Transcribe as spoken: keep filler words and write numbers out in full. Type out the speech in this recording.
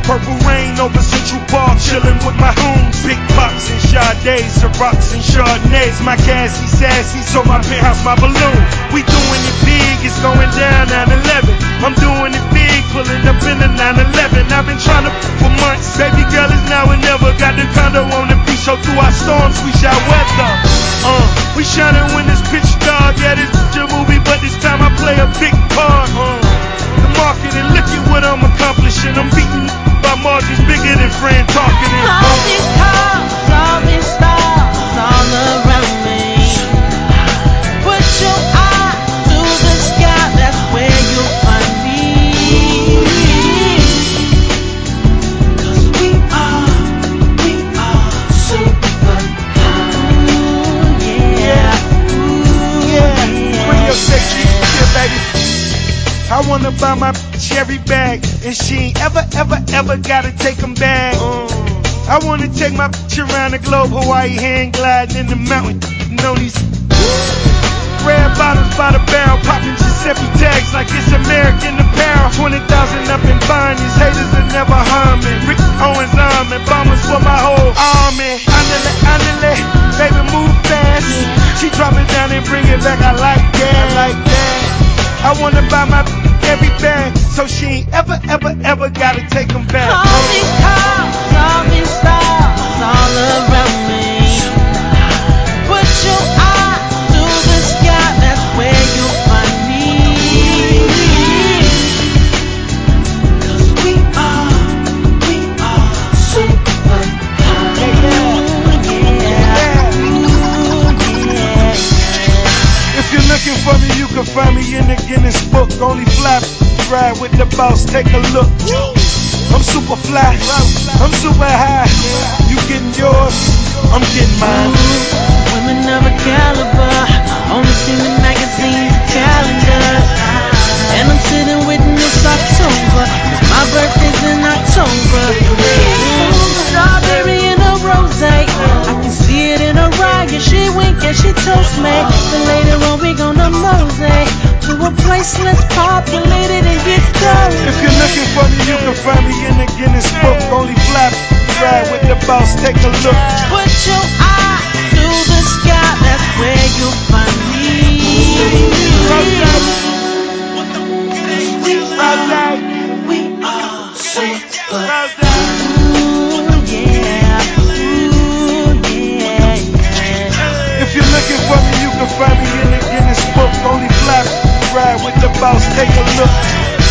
Purple rain over Central Park, chillin' with my hoons. Big pops and Sades, Cirocs and Chardonnays. My gassy, sassy, so my penthouse, my balloon. We doing it big, it's going down nine eleven. I'm doing it big, pulling up in the nine eleven. I've been trying to for months. Baby girl is now and never. Got the condo on the beach, so through our storms we shall weather. Uh, we shining when it's pitch dark. Yeah, this is a movie, but this time I play a big part. Uh, the market and look at what I'm accomplishing. I'm beating by margins bigger than friend talking. And all these cars, all these stars, all around me. Put your eye to the sky, that's where you'll find me. Cause we are, we are super cool, yeah. Ooh, yeah, yeah. bring your sexy shit, baby. I wanna buy my cherry bag, and she ain't ever, ever, ever gotta take them back. Uh, I wanna take my bitch around the globe, Hawaii hand gliding in the mountain. You know these red bottles by the barrel, popping Giuseppe tags like it's American apparel. twenty thousand up and buying, these haters will never harm me. Rick Owens arm and bombers for my whole army. Andale, andale, baby move fast. She drop it down and bring it back, I like that, I like that. I wanna buy my every bag, so she ain't ever, ever, ever gotta take them back. All these cars, all these stars, all around me. Put your eye to the sky, that's where you'll find me. Cause we are, we are super cool, yeah. Ooh, yeah. If you're looking for me, you can find me in the Guinness book. Only fly ride with the boss, take a look. I'm super fly, I'm super high. You getting yours, I'm getting mine. Ooh, women of a caliber, only seen in magazines and calendars. And I'm sitting with this October, cause my birthday's in October. Strawberry and a rose, I can see it in her eye. Yeah, she wink and she toast me. But later on we gonna mosey to a place less populated and get down. If you're looking for me, you can find me in the Guinness book. Only fly ride with the boss, take a look. Put your eye to the sky, that's where you'll find me. We are super cool, yeah. Ooh, yeah, yeah. If you're looking for me, you can find me in the Guinness book. Only fly ride with the boss, take a look.